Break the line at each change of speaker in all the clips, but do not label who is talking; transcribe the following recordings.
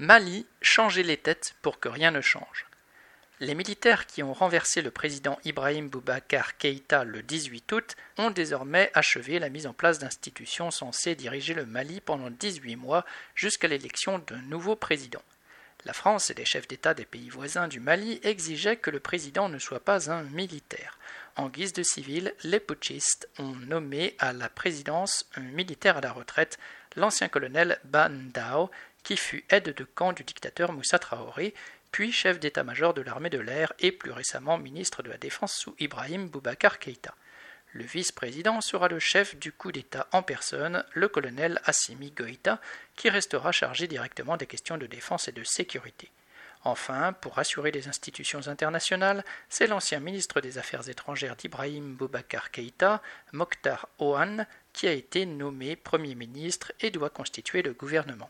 Mali, changer les têtes pour que rien ne change. Les militaires qui ont renversé le président Ibrahim Boubacar Keïta le 18 août ont désormais achevé la mise en place d'institutions censées diriger le Mali pendant 18 mois jusqu'à l'élection d'un nouveau président. La France et les chefs d'État des pays voisins du Mali exigeaient que le président ne soit pas un militaire. En guise de civil, les putschistes ont nommé à la présidence un militaire à la retraite, l'ancien colonel Ba Ndao, qui fut aide de camp du dictateur Moussa Traoré, puis chef d'état-major de l'armée de l'air et plus récemment ministre de la Défense sous Ibrahim Boubacar Keïta. Le vice-président sera le chef du coup d'État en personne, le colonel Assimi Goïta, qui restera chargé directement des questions de défense et de sécurité. Enfin, pour assurer les institutions internationales, c'est l'ancien ministre des Affaires étrangères d'Ibrahim Boubacar Keïta, Mokhtar Ohan, qui a été nommé Premier ministre et doit constituer le gouvernement.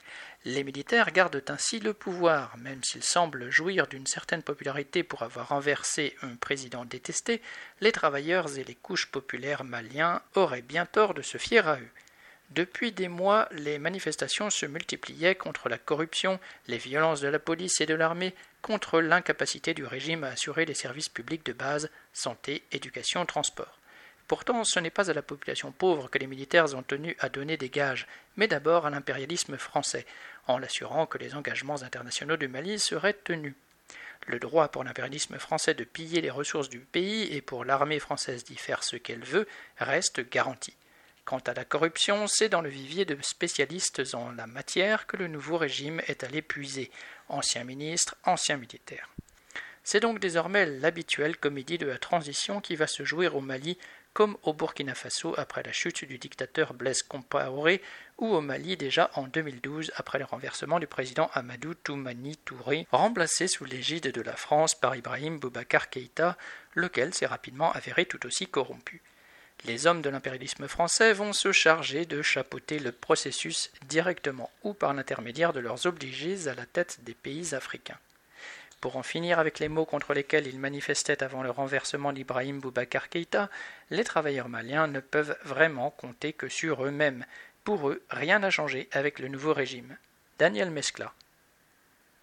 Les militaires gardent ainsi le pouvoir, même s'ils semblent jouir d'une certaine popularité pour avoir renversé un président détesté, les travailleurs et les couches populaires maliens auraient bien tort de se fier à eux. Depuis des mois, les manifestations se multipliaient contre la corruption, les violences de la police et de l'armée, contre l'incapacité du régime à assurer les services publics de base, santé, éducation, transport. Pourtant, ce n'est pas à la population pauvre que les militaires ont tenu à donner des gages, mais d'abord à l'impérialisme français, en l'assurant que les engagements internationaux du Mali seraient tenus. Le droit pour l'impérialisme français de piller les ressources du pays et pour l'armée française d'y faire ce qu'elle veut reste garanti. Quant à la corruption, c'est dans le vivier de spécialistes en la matière que le nouveau régime est allé puiser, anciens ministres, anciens militaires. C'est donc désormais l'habituelle comédie de la transition qui va se jouer au Mali, comme au Burkina Faso après la chute du dictateur Blaise Compaoré, ou au Mali déjà en 2012 après le renversement du président Amadou Toumani Touré, remplacé sous l'égide de la France par Ibrahim Boubacar Keïta, lequel s'est rapidement avéré tout aussi corrompu. Les hommes de l'impérialisme français vont se charger de chapeauter le processus directement ou par l'intermédiaire de leurs obligés à la tête des pays africains. Pour en finir avec les maux contre lesquels ils manifestaient avant le renversement d'Ibrahim Boubacar Keïta, les travailleurs maliens ne peuvent vraiment compter que sur eux-mêmes. Pour eux, rien n'a changé avec le nouveau régime. Daniel Mescla.